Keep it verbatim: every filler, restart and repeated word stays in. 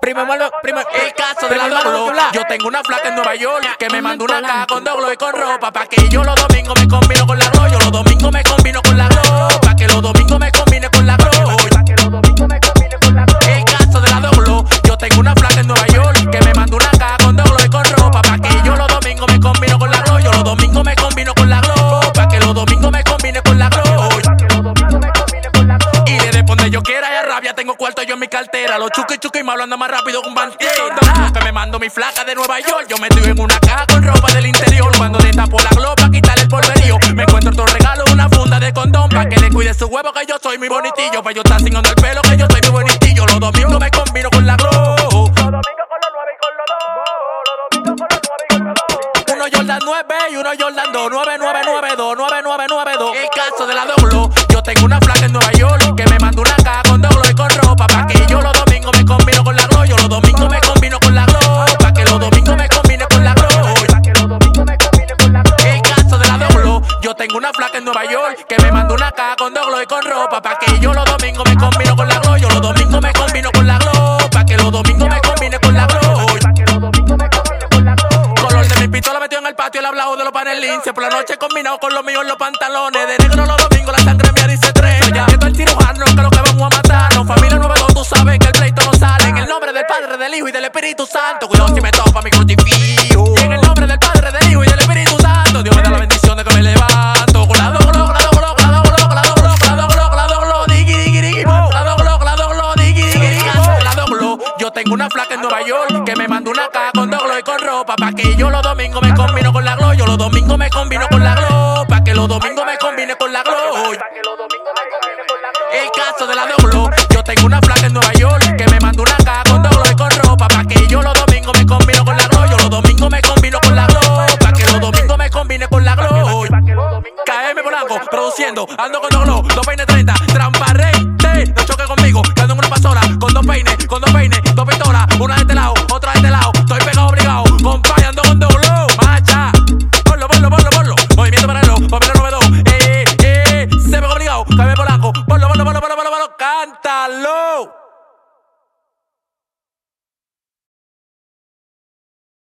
Primo malo, primo, el caso de la Doblo. Yo tengo una flaca en Nueva York que me mandó una caja con Doblo y con ropa. Pa' que yo los domingos me combino con la Glow. Yo los domingos me combino con la Glow. Pa' que los domingos me combine con la Glow. El caso de la Doblo. Yo tengo una flaca en Nueva York que me mandó una caja con Doblo y con ropa. Pa' que yo los domingos me combino con la Glow. Yo los domingos me combino con la Glow. Pa' que los domingos me combine con la Glow. Y desde donde yo quiera y a rabia tengo cuarto yo en mi cartera. Los chuki chuki me hablan más rápido que un banquero. Que me mando mi flaca de Nueva York. Yo me estoy en una caja con ropa del interior. Cuando destapo la Glow pa' quitarle el polverío, me encuentro otro regalo, una funda de condón. Pa' que le cuide su huevo que yo soy muy bonitillo. Pa' yo estar cingando el pelo que yo soy muy bonitillo. Los domingos me combino con la Glow. Los domingos con los nueve y con los dos. Los domingos con los nueve y con los dos. Uno Jordan nueve y uno Jordan dos. nueve nueve nueve dos. nueve nueve nueve dos. El caso de la Doblo. Yo tengo una flaca en Nueva York que me mandó una caja con Doblo y con ropa. Pa' que yo los domingos me combino con la Glow. Yo los domingos me combino con la Glow. Pa' que los domingos me combine con la Glow. El caso de la Doblo. Yo tengo una flaca en Nueva York que me mandó una caja con Doblo y con ropa. Pa' que yo los domingos me combino con la Glow. Yo los domingos me combino con la Glow. Pa' que los domingos me combine con la Glow. Color de mi pistola metido en el patio, el hablado de los panelines. Por la noche combinado con los míos en los pantalones. De negro los domingos la sangre mía dice tres. Ya esto el cirujano que lo que vamos a matarnos. Familia nueve dos, tú sabes que el pleito no sale. En el nombre del Padre, del Hijo y del Espíritu Santo. Cuidado si me topa mi crucifijo. En el nombre del Padre, del Hijo y del Espíritu Santo. Dios me da la bendición de que me levanto. Con la Doblo, con la Doblo, con la Doblo, con la Doblo, con la Doblo, con la Doblo, digui, digui, digui, con la Doblo, con la Doblo, digui, digui, digui, con la Doblo. Yo tengo una flaca en Nueva York que me mandó una caja con Doblo y con ropa. Pa' que yo los domingos me combino con la Glow. Yo los domingos me combino con la Glow. Pa' que los domingos me combine con la Glow. El caso de la Doblo. Yo tengo una flaca en Nueva York que me mandó una caja con Doblo y con ropa. Pa' que yo los domingos me combino con la Glow. Yo los domingos me combino con la Glow. Pa' que los domingos me combine con la Glow. K M Polanco, produciendo, ando con Doblo, dos peines treinta, transparente. No choque conmigo, que ando en una pasola, con dos peines, con dos peines, dos pistolas, una de este lado, otra de este lado. Estoy pegado obligado, compadre, ando con Doblo. Macha, ponlo, ponlo, ponlo, ponlo. Movimiento paralelo, papel novedo. Eh, eh, se pegó obligado, K M Polanco, ponlo, ponlo, ponlo, ponlo, ponlo, ponlo, cántalo.